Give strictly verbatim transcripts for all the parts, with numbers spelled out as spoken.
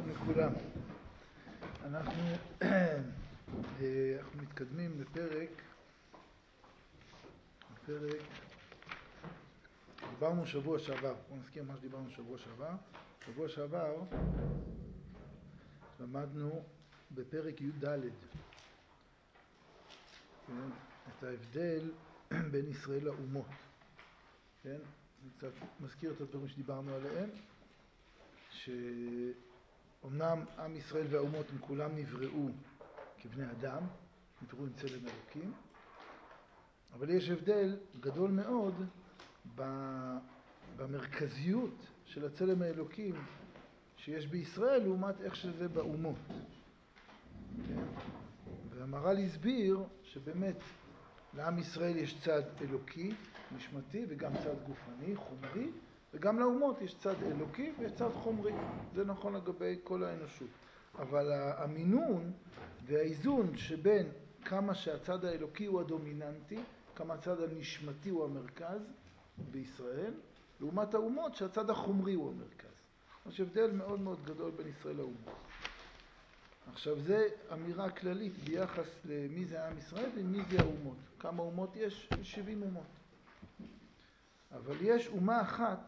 שלום לכולם. אנחנו, אנחנו מתקדמים לפרק, לפרק, דיברנו שבוע שעבר, בואו נזכיר מה שדיברנו שבוע שעבר. שבוע שעבר למדנו בפרק י' ד' כן, את ההבדל בין ישראל לאומות. כן? אני קצת מזכיר את הדברים שדיברנו עליהם, שאומנם עם ישראל והאומות הם כולם נבראו כבני אדם, נבראו עם צלם אלוקים, אבל יש הבדל גדול מאוד במרכזיות של הצלם האלוקים שיש בישראל לעומת איך שזה באומות. כן? והמהר"ל הסביר שבאמת לעם ישראל יש צד אלוקי, נשמתי, וגם צד גופני, חומרי, וגם לאומות יש צד אלוקי ויש צד חומרי. זה נכון לגבי כל האנושות. אבל המינון והאיזון שבין כמה שהצד האלוקי הוא הדומיננטי, כמה הצד הנשמתי הוא המרכז בישראל, לעומת האומות שהצד החומרי הוא המרכז. יש הבדל מאוד מאוד גדול בין ישראל לאומות. עכשיו, זה אמירה כללית ביחס למי זה עם ישראל ומי זה האומות. כמה אומות יש? יש שבעים אומות. אבל יש אומה אחת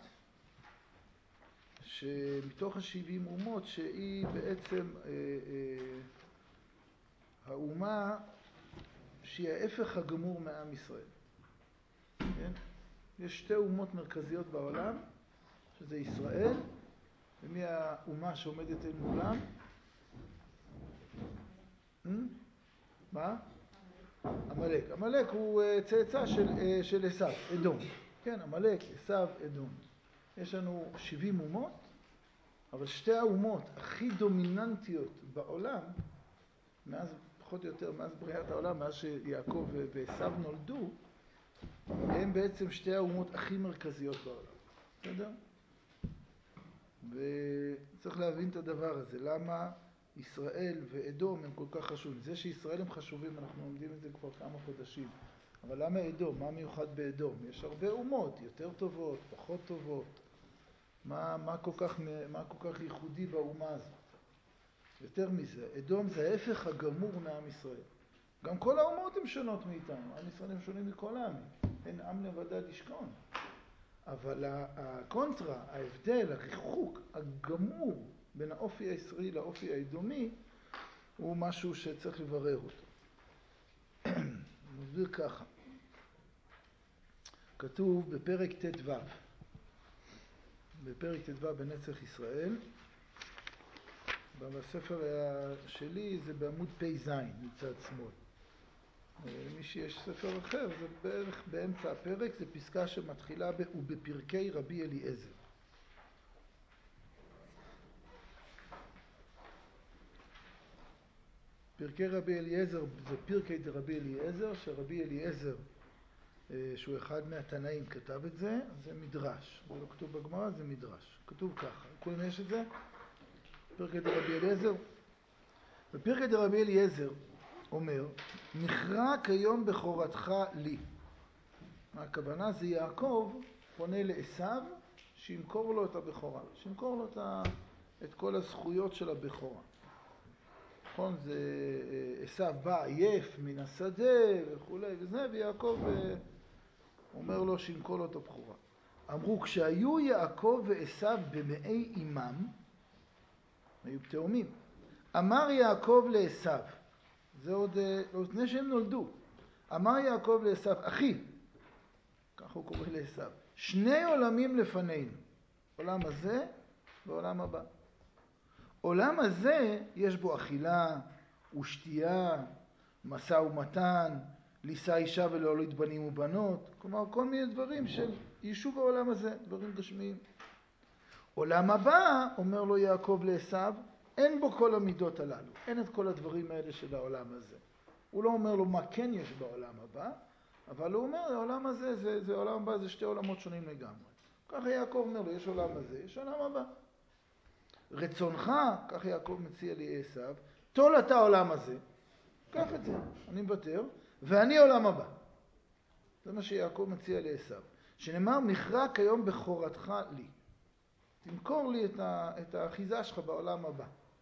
שמתוך ה-שבעים אומות שהיא בעצם אה, אה, האומה שהיא ההפך הגמור מעם ישראל. כן? יש שתי אומות מרכזיות בעולם, שזה ישראל, ומי האומה שעומדת אל מולם? מה? עמלק. עמלק הוא צאצא של, של עשיו, אדום. כן, עמלק, עשיו, אדום. יש לנו שבעים אומות, אבל שתי האומות הכי דומיננטיות בעולם, מאז, פחות או יותר, מאז בריאת העולם, מאז שיעקב ועשיו נולדו, הם בעצם שתי האומות הכי מרכזיות בעולם. בסדר? וצריך להבין את הדבר הזה. למה ישראל ואדום הם כל כך חשובים? זה שישראל הם חשובים, אנחנו לומדים את זה כבר כמה חודשים. אבל למה אדום? מה מיוחד באדום? יש הרבה אומות, יותר טובות, פחות טובות. מה, מה, כל כך, מה כל כך ייחודי באומה הזאת? יותר מזה, אדום זה ההפך הגמור מעם ישראל. גם כל האומות הן שונות מאיתנו. עם ישראל הם שונים מכל העמים. אין עם לבדד ישכון. אבל הקונטרה, ההבדל, הריחוק, הגמור בין האופי הישראלי לאופי האדומי, הוא משהו שצריך לברר אותו. נסביר ככה. כתוב בפרק ט"ו, בפרק ט"ו בנצח ישראל, בספר שלי זה בעמוד פ"ז מצד שמאל. מי שיש ספר אחר, זה בערך באמצע הפרק, זה פסקה שמתחילה ב- ובפרקי רבי אליעזר. פרקי רבי אליעזר זה פרקי דרבי אליעזר, שרבי אליעזר, שהוא אחד מהתנאים, כתב את זה, זה מדרש. זה לא כתוב בגמרא, זה מדרש. כתוב ככה, כולם יש את זה? פרקי דרבי אליעזר. בפרקי דרבי אליעזר אומר, מכרע כיום בכורתך לי. מה הכוונה? זה יעקב פונה לעשיו שימכור לו את הבכורה, שימכור לו את, ה... את כל הזכויות של הבכורה. נכון? זה עשיו בא עייף מן השדה וכו' וזה, ויעקב אומר לו שימכור לו את הבכורה. אמרו, כשהיו יעקב ועשיו במאי אימם, היו תאומים, אמר יעקב לעשיו, זה עוד לא לפני שהם נולדו, אמר יעקב לעשיו, אחי, כך הוא קורא לעשיו, שני עולמים לפנינו, עולם הזה ועולם הבא. עולם הזה יש בו אכילה ושתייה, משא ומתן, לישא אישה ולהוליד בנים ובנות, כלומר כל מיני דברים של יישוב העולם הזה, דברים גשמיים. עולם הבא, אומר לו יעקב לעשיו, אין בו כל המידות הללו, אין את כל הדברים האלה של העולם הזה. הוא לא אומר לו מה כן יש בעולם הבא, אבל הוא אומר, העולם הזה, זה, זה עולם הבא, זה שתי עולמות שונים לגמרי. ככה יעקב אומר לו, יש עולם הזה, יש עולם הבא. רצונך, כך יעקב מציע לי עשיו, תול אתה העולם הזה, קח את זה, אני מוותר, ואני עולם הבא. זה מה שיעקב מציע לי עשיו. שנאמר, מכרע כיום בכורתך לי. תמכור לי את, ה, את האחיזה שלך בעולם הבא.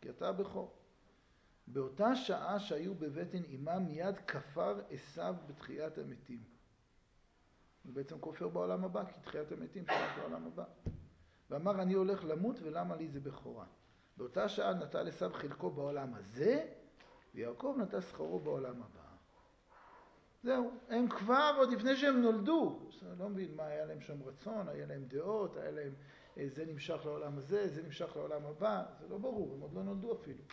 כי אתה הבכור. באותה שעה שהיו בבטן אמם מיד כפר עשיו בתחיית המתים. הוא בעצם כופר בעולם הבא, כי תחיית המתים תחיית בעולם הבא. ואמר, אני הולך למות ולמה לי זה בכורה. באותה שעה נטל עשיו חלקו בעולם הזה, ויעקב נטל שכרו בעולם הבא. זהו, הם כבר עוד לפני שהם נולדו, אני לא מבין מה היה להם שם רצון, היה להם דעות, היה להם זה נמשך לעולם הזה, זה נמשך לעולם הבא, זה לא ברור, הם עוד לא נולדו אפילו.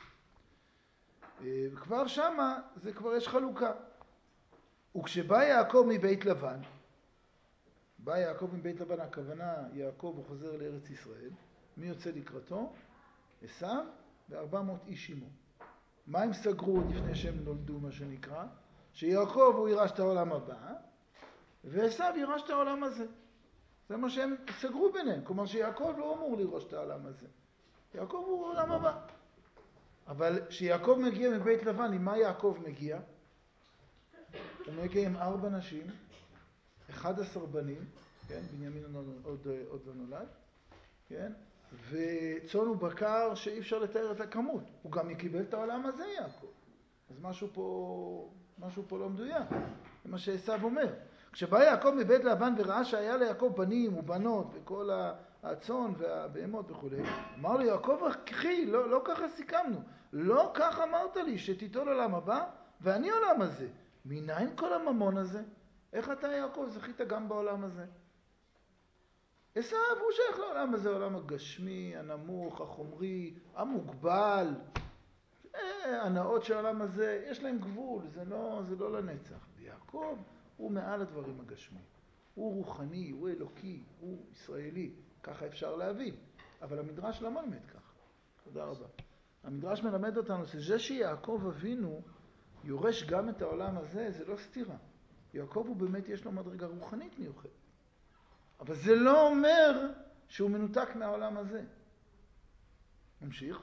וכבר שמה זה כבר יש חלוקה. וכשבא יעקב מבית לבן, בא יעקב מבית לבן, הכוונה יעקב הוא חוזר לארץ ישראל, מי יוצא לקראתו? עשיו ו-ארבע מאות איש עמו. מה הם סגרו לפני שהם נולדו, מה שנקרא? שיעקב הוא יירש את העולם הבא, ועשיו יירש את העולם הזה. זה מה שהם סגרו ביניהם. כלומר שיעקב לא אמור ליירש את העולם הזה. יעקב הוא העולם הבא. אבל כשיעקב מגיע מבית לבן, עם מה יעקב מגיע? הוא מגיע עם ארבע נשים, אחד עשר בנים, כן? בנימין עוד, עוד לא נולד, כן? וצאן ובקר שאי אפשר לתאר את הכמות. הוא גם קיבל את העולם הזה, יעקב. אז משהו פה, משהו פה לא מדויק. זה מה שעשיו אומר. כשבא יעקב מבית לבן וראה שהיה ליעקב בנים ובנות וכל הצאן והבהמות וכו', אמר לו יעקב אחי, לא, לא ככה סיכמנו. לא כך אמרת לי שתיטול עולם הבא ואני עולם הזה. מניין כל הממון הזה? איך אתה יעקב זכית גם בעולם הזה? עשיו הוא שייך לעולם הזה, העולם הגשמי, הנמוך, החומרי, המוגבל. הנאות של העולם הזה, יש להם גבול, זה לא, זה לא לנצח. ויעקב הוא מעל הדברים הגשמי. הוא רוחני, הוא אלוקי, הוא ישראלי. ככה אפשר להבין. אבל המדרש לא מלמד כך. תודה רבה. המדרש מלמד אותנו שזה שיעקב אבינו יורש גם את העולם הזה, זה לא סתירה. יעקב הוא באמת יש לו מדרגה רוחנית מיוחדת. אבל זה לא אומר שהוא מנותק מהעולם הזה. נמשיך.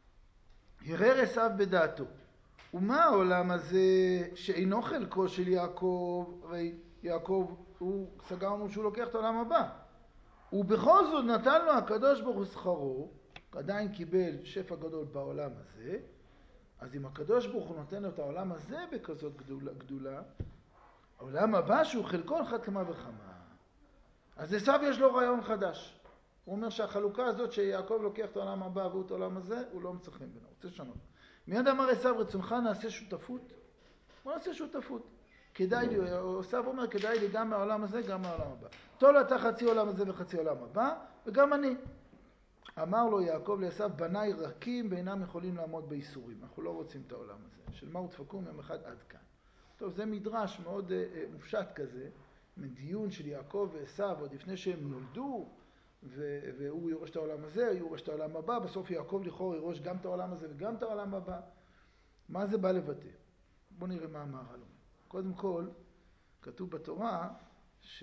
הרהר עשיו בדעתו. ומה העולם הזה שאינו חלקו של יעקב? הרי יעקב הוא סגרנו שהוא לוקח את העולם הבא. ובכל זאת נתן לו הקדוש ברוך הוא שכרו, עדיין קיבל שפע גדול בעולם הזה, אז אם הקדוש ברוך הוא נותן לו את העולם הזה בכזאת גדולה, גדולה העולם הבא שהוא חלקו על אחת כמה וכמה. אז עשיו יש לו רעיון חדש. הוא אומר שהחלוקה הזאת שיעקב לוקח את העולם הבא והוא את העולם הזה, הוא לא מצחים בינו, הוא רוצה לשנות. מיד אמר עשיו, רצונך נעשה שותפות? בוא נעשה שותפות. כדאי לי, עשיו אומר, כדאי לי גם מהעולם הזה, גם מהעולם הבא. טול אתה חצי עולם הזה וחצי עולם הבא, וגם אני. אמר לו יעקב לעשיו, בניי רכים ואינם יכולים לעמוד באיסורים. אנחנו לא רוצים את העולם הזה. של מה ותפקום יום אחד עד כאן. טוב, זה מדרש מאוד uh, מופשט כזה, מדיון של יעקב ועשיו, עוד לפני שהם נולדו, והוא יורש את העולם הזה, הוא יורש את העולם הבא, בסוף יעקב לכאורה יורש גם את העולם הזה וגם את העולם הבא. מה זה בא לבטא? בואו נראה מה אמר הלום. קודם כל, כתוב בתורה ש...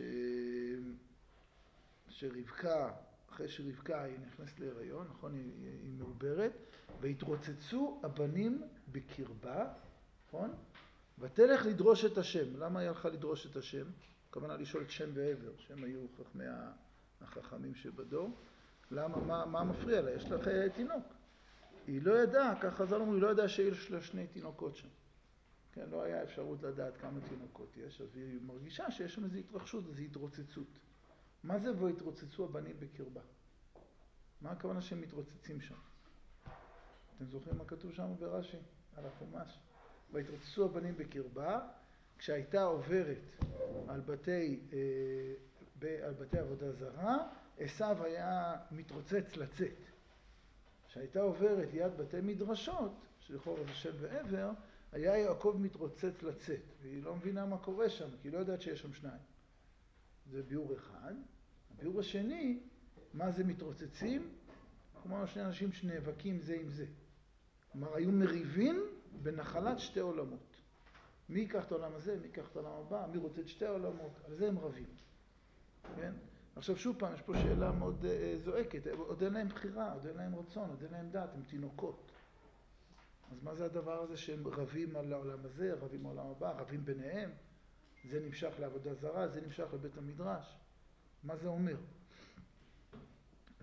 שרבקה, אחרי שרבקה היא נכנסת להיריון, נכון, היא, היא מעוברת, והתרוצצו הבנים בקרבה, נכון? ותלך לדרוש את השם. למה היא הלכה לדרוש את השם? הכוונה לשאול את שם ועבר, שהם היו חכמי החכמים שבדור. למה, מה, מה מפריע לה? יש לך תינוק. היא לא ידעה, ככה חז"ל אומרים, היא לא ידעה שיש לה שני תינוקות שם. כן, לא היה אפשרות לדעת כמה תינוקות יש, אז היא מרגישה שיש שם איזו התרחשות, איזו התרוצצות. מה זה והתרוצצו הבנים בקרבה? מה הכוונה שהם מתרוצצים שם? אתם זוכרים מה כתוב שם ברש"י? על החומש. והתרוצצו הבנים בקרבה, כשהייתה עוברת על בתי, על בתי עבודה זרה, עשיו היה מתרוצץ לצאת. כשהייתה עוברת ליד בתי מדרשות, שלכאורה זה שם ועבר, היה יעקב מתרוצץ לצאת, והיא לא מבינה מה קורה שם, כי היא לא יודעת שיש שם שניים. זה ביאור אחד. הביאור השני, מה זה מתרוצצים? כלומר, שני אנשים שנאבקים זה עם זה. כלומר, היו מריבים בנחלת שתי עולמות. מי ייקח את העולם הזה, מי ייקח את העולם הבא, מי רוצה את שתי העולמות, על זה הם רבים. כן? עכשיו שוב פעם, יש פה שאלה מאוד uh, זועקת, עוד אין להם בחירה, עוד אין להם רצון, עוד אין להם דעת, הם תינוקות. אז מה זה הדבר הזה שהם רבים על העולם הזה, רבים על העולם הבא, רבים ביניהם? זה נמשך לעבודה זרה, זה נמשך לבית המדרש. מה זה אומר?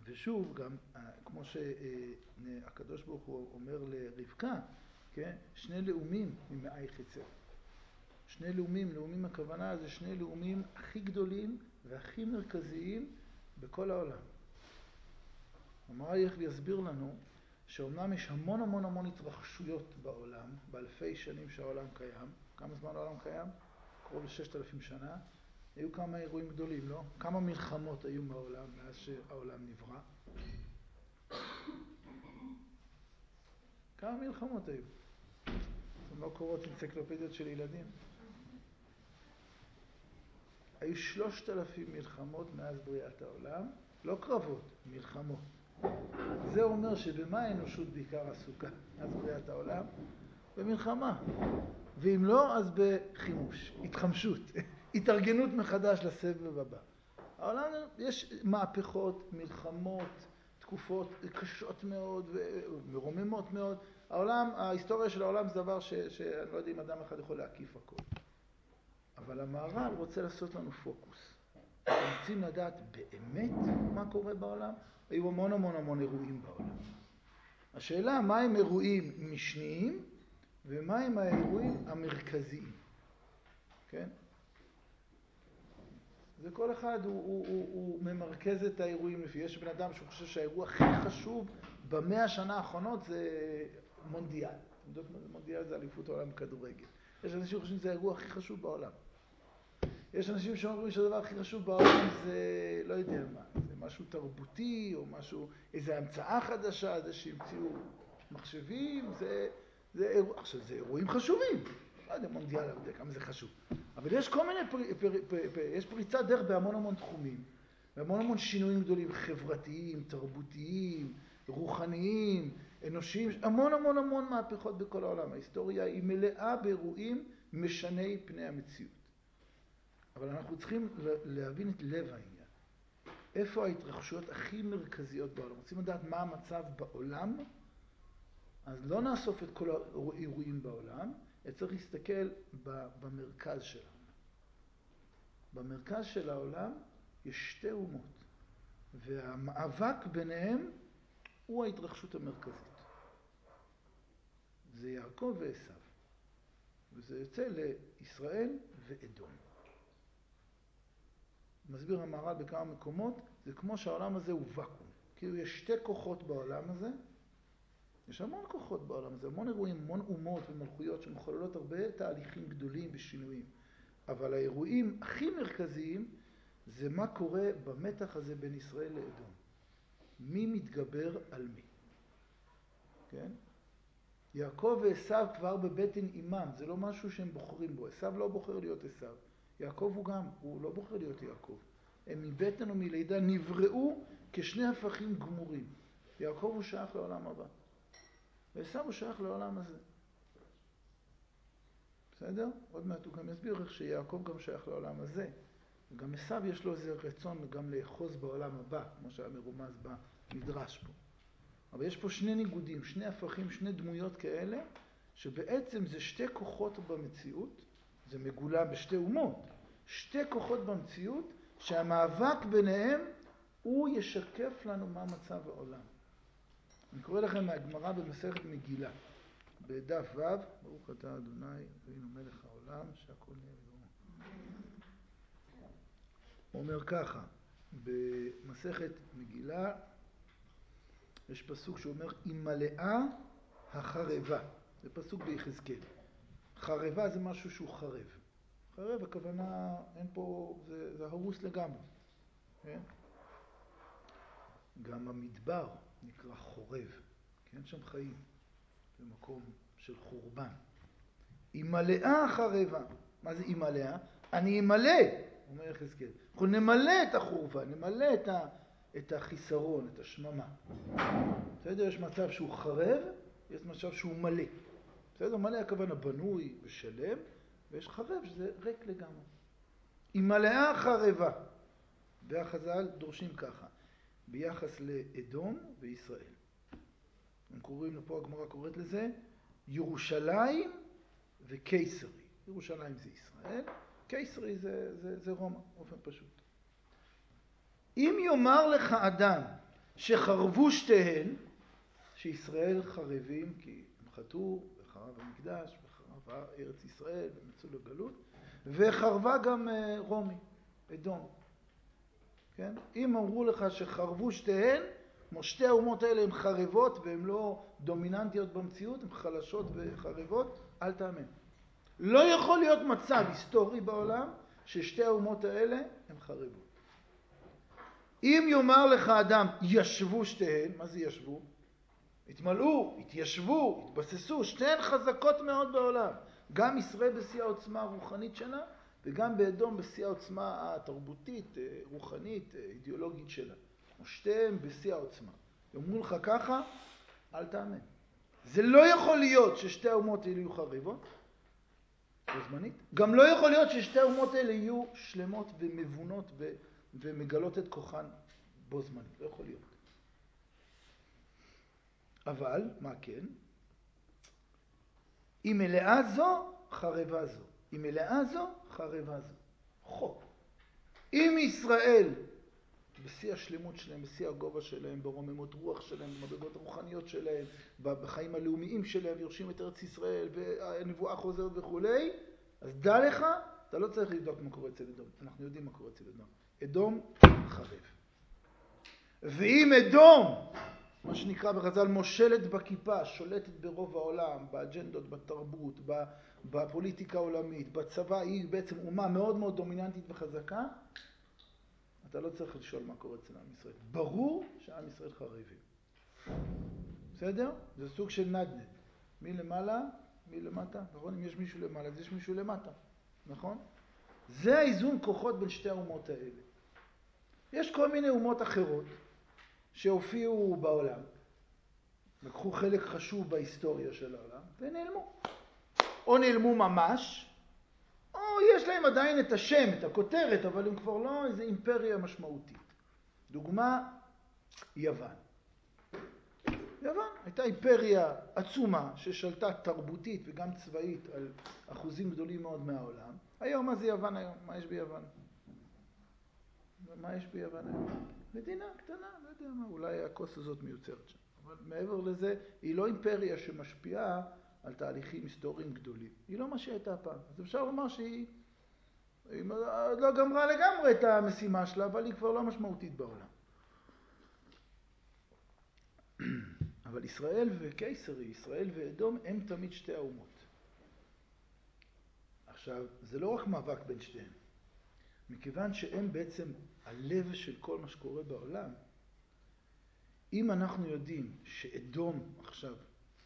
ושוב, גם כמו שהקדוש ברוך הוא אומר לרבקה, כן? שני לאומים ממאייך יצא. שני לאומים, לאומים הכוונה זה שני לאומים הכי גדולים והכי מרכזיים בכל העולם. המהר"ל יסביר לנו שאומנם יש המון המון המון התרחשויות בעולם, באלפי שנים שהעולם קיים. כמה זמן העולם קיים? קרוב לששת אלפים שנה. היו כמה אירועים גדולים, לא? כמה מלחמות היו בעולם מאז שהעולם נברא? כמה מלחמות היו? אתם לא קוראות אנציקלופדיות של ילדים? היו שלושת אלפים מלחמות מאז בריאת העולם, לא קרבות, מלחמות. זה אומר שבמה האנושות בעיקר עסוקה מאז בריאת העולם? במלחמה. ואם לא, אז בחימוש, התחמשות, התארגנות מחדש לסבב הבא. העולם יש מהפכות, מלחמות, תקופות קשות מאוד ומרוממות מאוד. העולם, ההיסטוריה של העולם זה דבר ש, שאני לא יודע אם אדם אחד יכול להקיף הכל. אבל המהר"ל רוצה לעשות לנו פוקוס. רוצים לדעת באמת מה קורה בעולם? היו המון המון המון אירועים בעולם. השאלה, מה הם אירועים משניים ומה הם האירועים המרכזיים? כן? זה כל אחד הוא, הוא, הוא, הוא ממרכז את האירועים לפי. יש בן אדם שהוא חושב שהאירוע הכי חשוב במאה השנה האחרונות זה מונדיאל. מונדיאל זה אליפות העולם בכדורגל. יש אנשים שחושבים שזה האירוע הכי חשוב בעולם. יש אנשים שאומרים שהדבר הכי חשוב בעולם זה, לא יודע מה, זה משהו תרבותי או משהו, איזו המצאה חדשה, זה שהמציאו מחשבים, זה, זה אירוע, עכשיו זה אירועים חשובים. לא יודע, מונדיאל, לא יודע כמה זה חשוב. אבל יש כל מיני, פר, פר, פר, פר, יש פריצת דרך בהמון המון תחומים, בהמון המון שינויים גדולים, חברתיים, תרבותיים, רוחניים, אנושיים, המון המון המון מהפכות בכל העולם. ההיסטוריה היא מלאה באירועים משני פני המציאות. אבל אנחנו צריכים להבין את לב העניין. איפה ההתרחשויות הכי מרכזיות בעולם? רוצים לדעת מה המצב בעולם? אז לא נאסוף את כל האירועים בעולם, צריך להסתכל במרכז של העולם. במרכז של העולם יש שתי אומות, והמאבק ביניהם הוא ההתרחשות המרכזית. זה יעקב ועשיו, וזה יוצא לישראל ואדום. מסביר המהר"ל בכמה מקומות, זה כמו שהעולם הזה הוא וקום. כאילו יש שתי כוחות בעולם הזה, יש המון כוחות בעולם הזה, המון אירועים, המון אומות ומלכויות שמחוללות הרבה תהליכים גדולים ושינויים. אבל האירועים הכי מרכזיים זה מה קורה במתח הזה בין ישראל לאדום. מי מתגבר על מי. כן? יעקב ועשיו כבר בבטן אימם, זה לא משהו שהם בוחרים בו. עשיו לא בוחר להיות עשיו. יעקב הוא גם, הוא לא בוחר להיות יעקב. הם מבטן ומלידה נבראו כשני הפכים גמורים. יעקב הוא שייך לעולם הבא. ועשיו הוא שייך לעולם הזה. בסדר? עוד מעט הוא גם יסביר איך שיעקב גם שייך לעולם הזה. וגם עשיו יש לו איזה רצון גם לאחוז בעולם הבא, כמו שהיה מרומז במדרש פה. אבל יש פה שני ניגודים, שני הפכים, שני דמויות כאלה, שבעצם זה שתי כוחות במציאות, זה מגולה בשתי אומות, שתי כוחות במציאות, שהמאבק ביניהם הוא ישקף לנו מה מצב העולם. אני קורא לכם מהגמרא במסכת מגילה, בדף ו', ברוך אתה אדוני אלוהינו מלך העולם שהכל נהיה בדברו. הוא אומר ככה, במסכת מגילה יש פסוק שאומר אם מלאה החרבה, זה פסוק ביחזקאל. חרבה זה משהו שהוא חרב. חרב הכוונה, אין פה, זה, זה הרוס לגמרי. כן? גם המדבר נקרא חורב, כי אין שם חיים. זה מקום של חורבן. אם מלאה החרבה, מה זה אם מלאה? אני אמלא, אומר יחזקאל. אנחנו נמלא את החורבה, נמלא את, ה, את החיסרון, את השממה. בסדר? יש מצב שהוא חרב, יש מצב שהוא מלא. בסדר? מלא הכוונה בנוי ושלם, ויש חרב שזה ריק לגמרי. אם מלאה החרבה, והחז"ל דורשים ככה, ביחס לאדום וישראל. הם קוראים לפה, הגמרא קוראת לזה, ירושלים וקיסרי. ירושלים זה ישראל, קיסרי זה, זה, זה רומא, באופן פשוט. אם יאמר לך אדם שחרבו שתיהן, שישראל חרבים כי הם חטאו וחרב המקדש וחרבה ארץ ישראל ומצאו לגלות, וחרבה גם רומי, אדום. כן? אם אמרו לך שחרבו שתיהן, כמו שתי האומות האלה הן חרבות והן לא דומיננטיות במציאות, הן חלשות וחרבות, אל תאמן. לא יכול להיות מצב היסטורי בעולם ששתי האומות האלה הן חרבות. אם יאמר לך אדם, ישבו שתיהן, מה זה ישבו? התמלאו, התיישבו, התבססו, שתיהן חזקות מאוד בעולם. גם ישראל בשיא העוצמה הרוחנית שלה, וגם באדום בשיא העוצמה התרבותית, רוחנית, אידיאולוגית שלה. שתיהן בשיא העוצמה. יאמרו לך ככה, אל תאמן. זה לא יכול להיות ששתי האומות האלה יהיו חריבות, בזמנית. גם לא יכול להיות ששתי האומות האלה יהיו שלמות ומבונות ו... ומגלות את כוחן בו זמנית. לא יכול להיות. אבל, מה כן? אם מלאה זו, חרבה זו. אם מלאה זו, חרבה זו. חוק. אם ישראל, בשיא השלמות שלהם, בשיא הגובה שלהם, ברוממות רוח שלהם, במדרגות הרוחניות שלהם, בחיים הלאומיים שלהם, יורשים את ארץ ישראל, והנבואה חוזרת וכו', אז דע לך, אתה לא צריך לבדוק מה קורה אצל אדום. אנחנו יודעים מה קורה אצל אדום. אדום חרב. ואם אדום, מה שנקרא בחז"ל, מושלת בכיפה, שולטת ברוב העולם, באג'נדות, בתרבות, בפוליטיקה העולמית, בצבא, היא בעצם אומה מאוד מאוד דומיננטית וחזקה, אתה לא צריך לשאול מה קורה אצל עם ישראל. ברור שעם ישראל חרבים. בסדר? זה סוג של נדנד. מי למעלה, מי למטה. נכון? אם יש מישהו למעלה, אז יש מישהו למטה. נכון? זה האיזון כוחות בין שתי האומות האלה. יש כל מיני אומות אחרות שהופיעו בעולם, לקחו חלק חשוב בהיסטוריה של העולם, ונעלמו. או נעלמו ממש, או יש להם עדיין את השם, את הכותרת, אבל הם כבר לא איזו אימפריה משמעותית. דוגמה, יוון. יוון הייתה אימפריה עצומה ששלטה תרבותית וגם צבאית על אחוזים גדולים מאוד מהעולם. היום, מה זה יוון היום? מה יש ביוון? מה יש ביוון היום? מדינה קטנה, לא יודע מה, אולי הכוס הזאת מיוצרת שם. אבל מעבר לזה, היא לא אימפריה שמשפיעה על תהליכים היסטוריים גדולים. היא לא מה שהייתה פעם. אז אפשר לומר שהיא היא לא גמרה לגמרי את המשימה שלה, אבל היא כבר לא משמעותית בעולם. אבל ישראל וקיסרי, ישראל ואדום, הם תמיד שתי האומות. עכשיו, זה לא רק מאבק בין שתיהם. מכיוון שהם בעצם הלב של כל מה שקורה בעולם, אם אנחנו יודעים שאדום עכשיו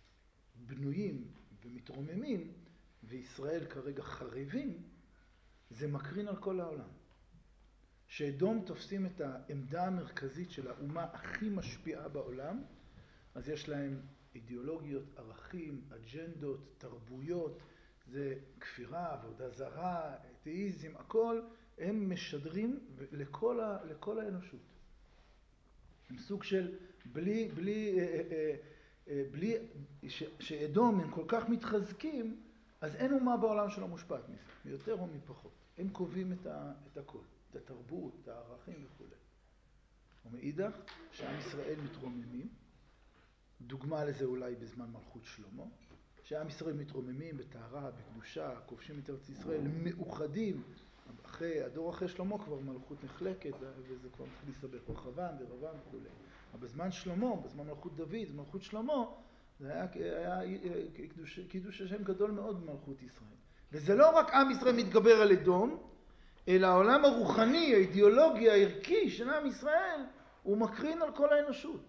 בנויים ומתרוממים, וישראל כרגע חרבים, זה מקרין על כל העולם. שאדום תופסים את העמדה המרכזית של האומה הכי משפיעה בעולם, אז יש להם אידיאולוגיות, ערכים, אג'נדות, תרבויות, זה כפירה, עבודה זרה, אתאיזם, הכל, הם משדרים לכל, ה, לכל האנושות. הם סוג של בלי, בלי, בלי, ש, שאדום הם כל כך מתחזקים, אז אין אומה בעולם שלא מושפעת מזה, מיותר או מפחות. הם קובעים את, ה, את הכל, את התרבות, את הערכים וכו'. ומאידך, שעם ישראל מתרוממים, דוגמה לזה אולי בזמן מלכות שלמה, שעם ישראל מתרוממים בטהרה, בקדושה, כובשים את ארץ ישראל, מאוחדים, אחרי, הדור אחרי שלמה כבר מלכות נחלקת, וזה כבר מתחיל להסתבך, רחבעם ורבעם וכו'. אבל בזמן שלמה, בזמן מלכות דוד, מלכות שלמה, זה היה, היה קידוש, קידוש השם גדול מאוד במלכות ישראל. וזה לא רק עם ישראל מתגבר על אדום, אלא העולם הרוחני, האידיאולוגי, הערכי של עם ישראל, הוא מקרין על כל האנושות.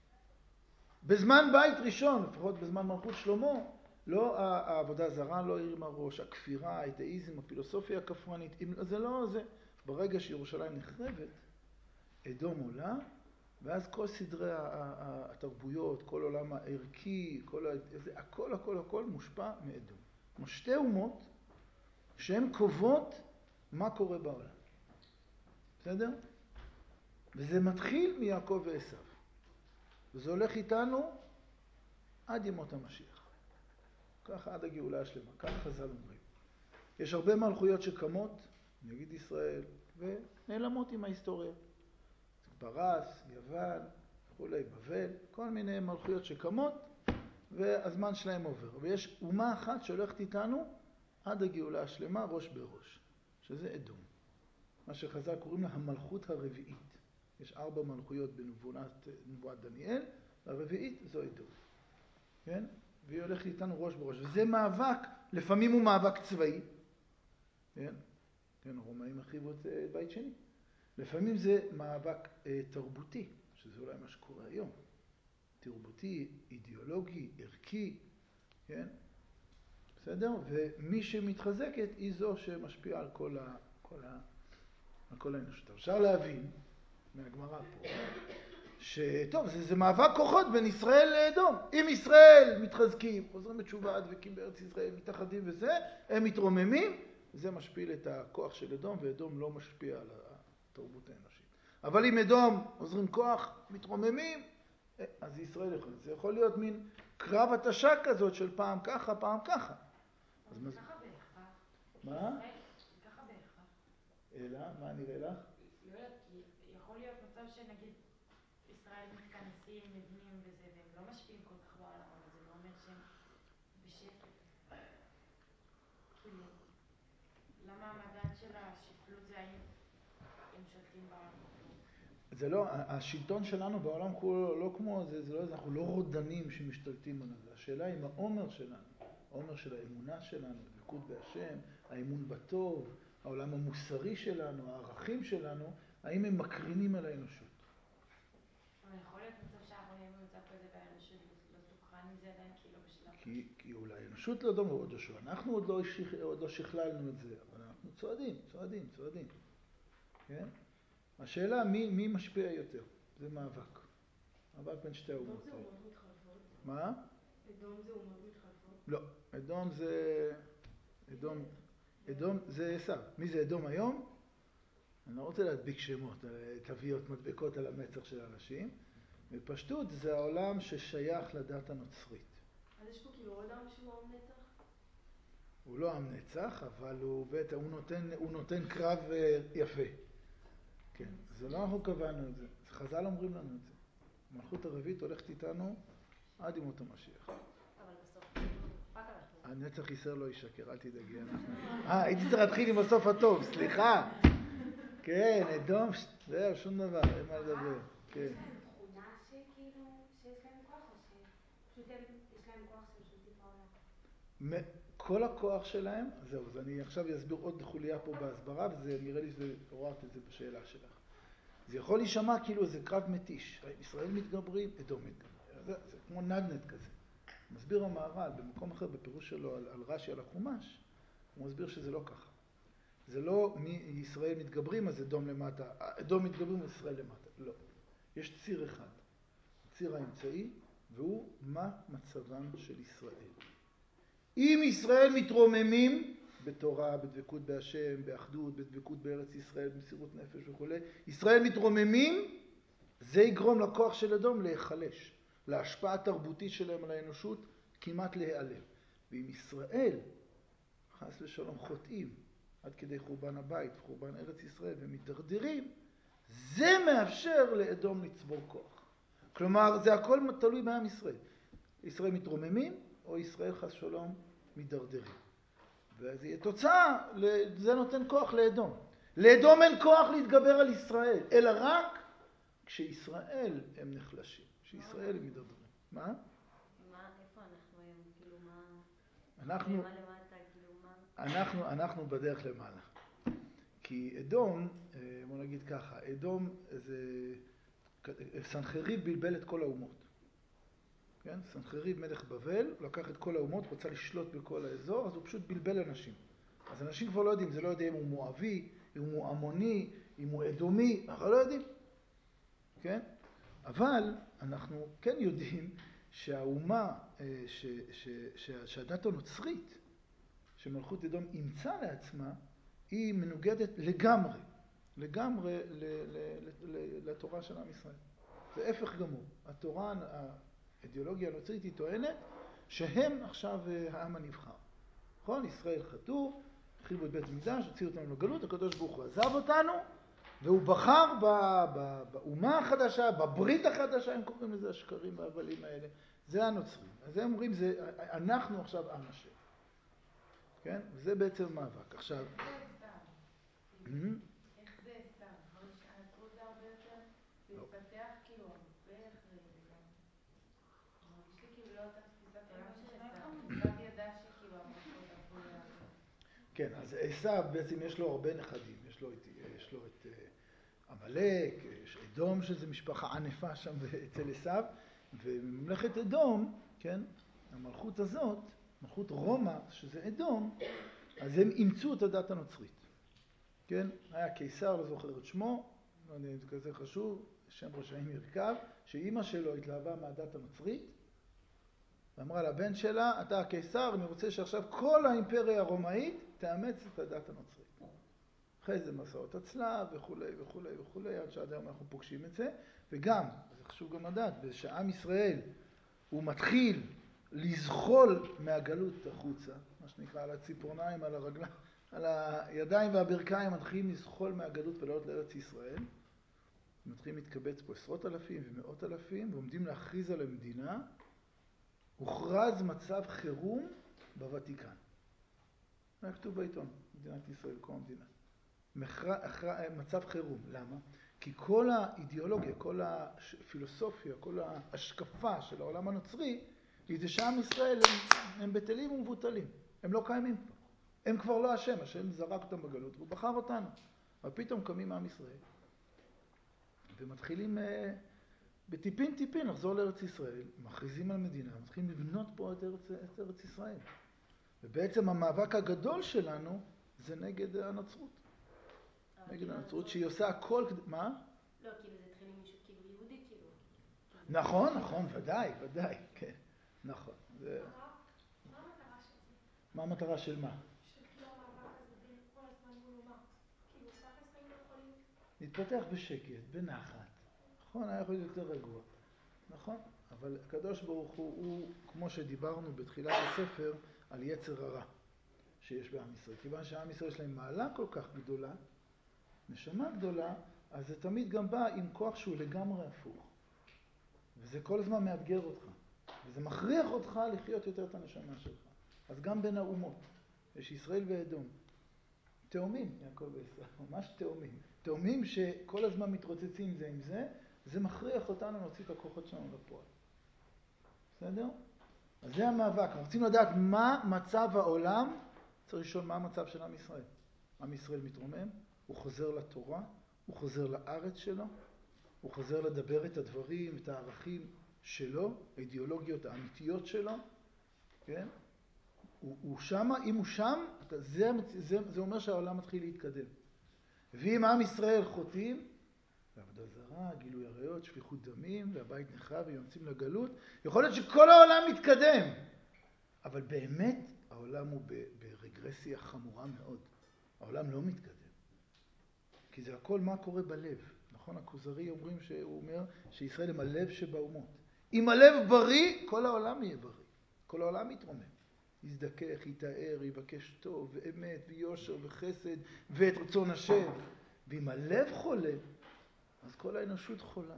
בזמן בית ראשון, לפחות בזמן מלכות שלמה, לא העבודה הזרה לא הרימה ראש, הכפירה, האתאיזם, הפילוסופיה הכפרנית, זה לא זה. ברגע שירושלים נחרבת, אדום עולה, ואז כל סדרי התרבויות, כל עולם הערכי, כל, הכל, הכל, הכל מושפע מאדום. כמו שתי אומות שהן קובעות מה קורה בעולם. בסדר? וזה מתחיל מיעקב ועשיו. וזה הולך איתנו עד ימות המשיח. ככה עד הגאולה השלמה. ככה חז"ל אומרים. יש הרבה מלכויות שקמות, נגיד ישראל, ונעלמות עם ההיסטוריה. פרס, יוון, וכולי, בבל, כל מיני מלכויות שקמות, והזמן שלהם עובר. ויש אומה אחת שהולכת איתנו עד הגאולה השלמה, ראש בראש, שזה אדום. מה שחז"ל קוראים לה המלכות הרביעית. יש ארבע מלכויות בנבואת, נבואת דניאל, והרביעית זו אדום. כן? והיא הולכת איתנו ראש בראש. וזה מאבק, לפעמים הוא מאבק צבאי. כן? כן, הרומאים החריבו את בית שני. לפעמים זה מאבק אה, תרבותי, שזה אולי מה שקורה היום. תרבותי, אידיאולוגי, ערכי, כן? בסדר? ומי שמתחזקת היא זו שמשפיעה על כל, ה, כל, ה, על כל האנושות. אפשר להבין מהגמרא פה, שטוב, זה, זה מאבק כוחות בין ישראל לאדום. אם ישראל מתחזקים, חוזרים בתשובה, דבקים בארץ ישראל, מתאחדים וזה, הם מתרוממים, זה משפיל את הכוח של אדום, ואדום לא משפיע על התרבות האנושית. אבל אם אדום עוזרים כוח, מתרוממים, אז ישראל יכול. זה יכול להיות מין קרב התשה כזאת של פעם ככה, פעם ככה. אז זה ככה בהכרח. מה? זה ככה בהכרח. אלא, מה נראה לך? לא יודעת, כי יכול להיות מצב שנגיד ישראל מתכנסים, מבנים וזה, והם לא משפיעים כל כך בעולם, אבל זה לא אומר שהם בשקט. כאילו, למה המדד של השפלות זה האם הם שולטים בעולם כולו? זה לא, השלטון שלנו בעולם כולו לא כמו זה, זה לא, אנחנו לא רודנים שמשתלטים על זה. השאלה היא מה העומר שלנו, העומר של האמונה שלנו, דבקות בהשם, האמון בטוב, העולם המוסרי שלנו, הערכים שלנו, האם הם מקרינים על האנושות. אבל יכול להיות מצב שאנחנו נהיה במצב כזה והאנושות לא תוכל מזה עדיין כי לא בשלב. כי, כי אולי האנושות לא דומה עוד לא, אנחנו עוד לא, שכ, עוד לא שכללנו את זה, אבל אנחנו צועדים, צועדים, צועדים. כן? השאלה מי, מי משפיע יותר, זה מאבק. מאבק בין שתי האומות. אדום זה אומות מתחלפות? מה? אדום זה אומות מתחלפות? לא, אדום זה... אדום, אדום זה עשיו. מי זה אדום היום? אני לא רוצה להדביק שמות, תוויות מדבקות על המצח של האנשים. בפשטות זה העולם ששייך לדת הנוצרית. אז יש פה כאילו עוד עם שהוא עם נצח? הוא לא עם נצח, אבל הוא, בית, הוא, נותן, הוא נותן קרב יפה. כן, זה לא אנחנו קבענו את זה. חז"ל אומרים לנו את זה. המלכות הרביעית הולכת איתנו עד ימות המשיח. אבל בסוף, רק אנחנו. הנצח ישראל לא ישקר, אל תדאגי. אה, הייתי צריך להתחיל עם הסוף הטוב, סליחה. כן, אדום, זהו, שום דבר, אין מה לדבר. כן. יש להם תכונה שכאילו, שיש להם כוח, או שפשוט הם, יש להם כוח שהם שולטים בעולם? כל הכוח שלהם, זהו, אז אני עכשיו אסביר עוד חוליה פה בהסברה, וזה נראה לי שזה, עוררת את זה בשאלה שלך. זה יכול להישמע כאילו איזה קרב מתיש. ישראל מתגברים, אדום מתגברים. זה, זה כמו נדנד כזה. מסביר המהר"ל במקום אחר בפירוש שלו על, על רש"י על החומש, הוא מסביר שזה לא ככה. זה לא מישראל מתגברים אז אדום למטה, אדום מתגברים אז ישראל למטה. לא. יש ציר אחד, ציר האמצעי, והוא מה מצבם של ישראל. אם ישראל מתרוממים בתורה, בדבקות בהשם, באחדות, בדבקות בארץ ישראל, במסירות נפש וכו', ישראל מתרוממים, זה יגרום לכוח של אדום להיחלש, להשפעה התרבותית שלהם על האנושות כמעט להיעלם. ואם ישראל, חס ושלום, חוטאים עד כדי חורבן הבית וחורבן ארץ ישראל ומתדרדרים, זה מאפשר לאדום לצבור כוח. כלומר, זה הכל תלוי בעם ישראל. ישראל מתרוממים או ישראל חס ושלום מתדרדרים. וזה יהיה תוצאה, זה נותן כוח לאדום. לאדום אין כוח להתגבר על ישראל, אלא רק כשישראל הם נחלשים, כשישראל הם מתדרדרים. מה? מה, איפה אנחנו היום? כאילו מה... אנחנו, מה למטה? כאילו מה... אנחנו, אנחנו בדרך למעלה. כי אדום, בוא נגיד ככה, אדום זה... סנחריב בלבל את כל האומות. כן? סנחריב מלך בבל, לקח את כל האומות, רצה לשלוט בכל האזור, אז הוא פשוט בלבל אנשים. אז אנשים כבר לא יודעים, זה לא יודע אם הוא מואבי, אם הוא עמוני, אם הוא אדומי, אנחנו לא יודעים. כן? אבל אנחנו כן יודעים שהאומה, ש, ש, ש, שהדת הנוצרית, שמלכות אדום אימצה לעצמה, היא מנוגדת לגמרי, לגמרי ל, ל, ל, ל, לתורה של עם ישראל. זה הפך גמור. התורה, האידיאולוגיה הנוצרית היא טוענת שהם עכשיו העם הנבחר. נכון? ישראל חטאו, החריבו את בית המקדש, הוציאו אותנו לגלות, הקדוש ברוך הוא עזב אותנו, והוא בחר ב- ב- באומה החדשה, בברית החדשה, הם קוראים לזה השקרים והבלים האלה. זה הנוצרים. אז הם אומרים, זה, אנחנו עכשיו עם השם. כן? וזה בעצם מאבק. עכשיו... איך זה סתם? הנצרות זה הרבה יותר להתפתח כאילו הרבה אחרי זה גם. מרגיש לי כאילו לא אותה תפיסת עולם של סתם. קצת ידע שכאילו המלכות עברו להרבה. כן, אז עשיו בעצם יש לו הרבה נכדים. יש לו את, יש לו את עמלק, יש אדום שזה משפחה ענפה שם אצל עשיו, וממלכת אדום, כן, המלכות הזאת, מלכות רומא, שזה אדום, אז הם אימצו את הדת הנוצרית. כן, היה קיסר, לא זוכר את שמו, לא יודע אם זה כזה חשוב, שם רשעים ירכב, שאימא שלו התלהבה מהדת הנוצרית, ואמרה לבן שלה, אתה הקיסר, אני רוצה שעכשיו כל האימפריה הרומאית תאמץ את הדת הנוצרית. אחרי זה מסעות הצלב וכו' וכו' וכו', עד שעד היום אנחנו פוגשים את זה. וגם, זה חשוב גם לדעת, בשעם ישראל הוא מתחיל לזחול מהגלות החוצה, מה שנקרא על הציפורניים, על הרגליים, על הידיים והברכיים, מתחילים לזחול מהגלות ולעלות לארץ ישראל. מתחילים להתקבץ פה עשרות אלפים ומאות אלפים, ועומדים להכריז על המדינה. הוכרז מצב חירום בוותיקן. זה כתוב בעיתון, מדינת ישראל, כל המדינה. מצב חירום. למה? כי כל האידיאולוגיה, כל הפילוסופיה, כל ההשקפה של העולם הנוצרי, היא זה שעם ישראל הם, הם בטלים ומבוטלים. הם לא קיימים כבר. הם כבר לא השם, השם זרק אותם בגלות והוא בחר אותנו. אבל פתאום קמים עם ישראל. ומתחילים אה, בטיפין טיפין לחזור לארץ ישראל, מכריזים על מדינה, מתחילים לבנות פה את ארץ, את ארץ ישראל. ובעצם המאבק הגדול שלנו זה נגד הנצרות. נגד הנצרות שהיא עושה הכל כדי... מה? לא, כאילו זה התחיל עם מישהו כאילו יהודי, כאילו. נכון, נכון, ודאי, ודאי, כן, נכון. זה... מה המטרה של זה? מה המטרה של מה? של כאילו המאבק הזה בין כל הזמן מול אומה. כאילו, תכלס היינו יכולים... להתפתח בשקט, בנחת. נכון, היה יכול להיות יותר רגוע. נכון? אבל הקדוש ברוך הוא, הוא, כמו שדיברנו בתחילת הספר, על יצר הרע שיש בעם ישראל. כיוון שהעם ישראל יש להם מעלה כל כך גדולה, נשמה גדולה, אז זה תמיד גם בא עם כוח שהוא לגמרי הפוך. וזה כל הזמן מאתגר אותך. וזה מכריח אותך לחיות יותר את הנשמה שלך. אז גם בין האומות, יש ישראל ואדום. תאומים, יעקב ועשיו, ממש תאומים. תאומים שכל הזמן מתרוצצים זה עם זה, זה מכריח אותנו להוציא את הכוחות שלנו לפועל. בסדר? אז זה המאבק. אנחנו רוצים לדעת מה מצב העולם, צריך לשאול מה המצב של עם ישראל. עם ישראל מתרומם, הוא חוזר לתורה, הוא חוזר לארץ שלו, הוא חוזר לדבר את הדברים, את הערכים שלו, האידיאולוגיות האמיתיות שלו, כן? הוא, הוא שם, אם הוא שם, זה, זה, זה אומר שהעולם מתחיל להתקדם. ואם עם ישראל חוטאים, ועבודה זרה, גילוי עריות, שפיכות דמים, והבית נחרב ויוצאים לגלות, יכול להיות שכל העולם מתקדם. אבל באמת העולם הוא ברגרסיה חמורה מאוד. העולם לא מתקדם. כי זה הכל מה קורה בלב. נכון? הכוזרי אומרים שהוא אומר שישראל הם הלב שבאומות. אם הלב בריא, כל העולם יהיה בריא. כל העולם יתרומם. יזדכך, יתאר, יבקש טוב, ואמת, ויושר, וחסד, ואת רצון השם. ואם הלב חולה, אז כל האנושות חולה.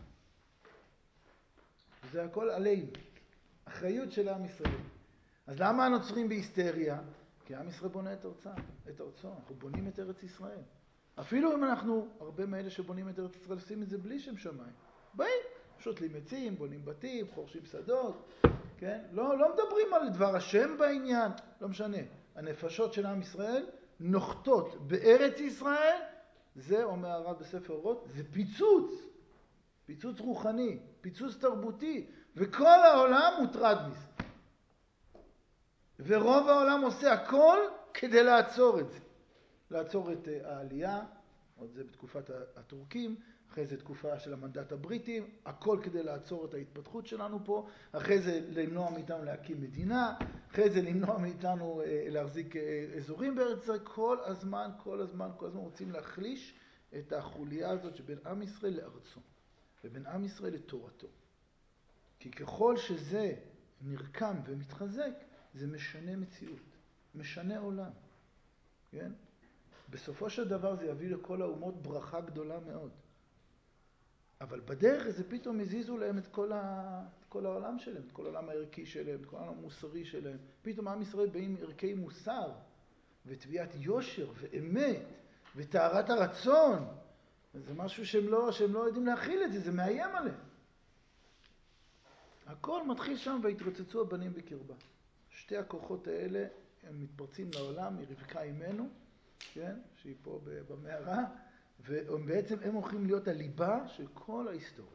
וזה הכל עלינו. אחריות של עם ישראל. אז למה הנוצרים בהיסטריה? כי עם ישראל בונה את ארצם, את ארצו. אנחנו בונים את ארץ ישראל. אפילו אם אנחנו, הרבה מאלה שבונים את ארץ ישראל, עושים את זה בלי שם שמיים. באים, שותלים עצים, בונים בתים, חורשים שדות, כן? לא, לא מדברים על דבר השם בעניין, לא משנה. הנפשות של עם ישראל נוחתות בארץ ישראל, זה, אומר הרב בספר אורות, זה פיצוץ. פיצוץ רוחני, פיצוץ תרבותי, וכל העולם מוטרד מזה. ורוב העולם עושה הכל כדי לעצור את זה. לעצור את העלייה, עוד זה בתקופת הטורקים, אחרי זה תקופה של המנדט הבריטי, הכל כדי לעצור את ההתפתחות שלנו פה, אחרי זה למנוע מאיתנו להקים מדינה, אחרי זה למנוע מאיתנו להחזיק אזורים בארץ ישראל, כל הזמן, כל הזמן, כל הזמן רוצים להחליש את החוליה הזאת שבין עם ישראל לארצו, ובין עם ישראל לתורתו. כי ככל שזה נרקם ומתחזק, זה משנה מציאות, משנה עולם, כן? בסופו של דבר זה יביא לכל האומות ברכה גדולה מאוד. אבל בדרך זה פתאום הזיזו להם את כל, ה... את כל העולם שלהם, את כל העולם הערכי שלהם, את כל העולם המוסרי שלהם. פתאום עם ישראל באים ערכי מוסר, ותביעת יושר, ואמת, וטהרת הרצון. זה משהו שהם לא, שהם לא יודעים להכיל את זה, זה מאיים עליהם. הכל מתחיל שם, והתרוצצו הבנים בקרבה. שתי הכוחות האלה, הם מתפרצים לעולם, מרבקה אימנו, כן? שהיא פה במערה, ובעצם הם הולכים להיות הליבה של כל ההיסטוריה.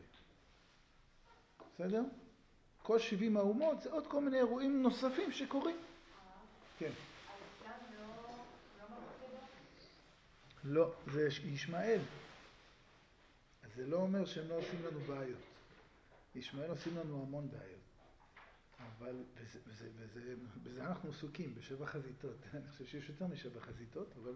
בסדר? כל שבעים האומות זה עוד כל מיני אירועים נוספים שקורים. כן. האסלאם לא מלכות אדום? לא, זה ישמעאל. אז זה לא אומר שהם לא עושים לנו בעיות. ישמעאל עושים לנו המון בעיות. אבל בזה, בזה, בזה, בזה אנחנו עסוקים, בשבע חזיתות. אני חושב שיש יותר משבע חזיתות, אבל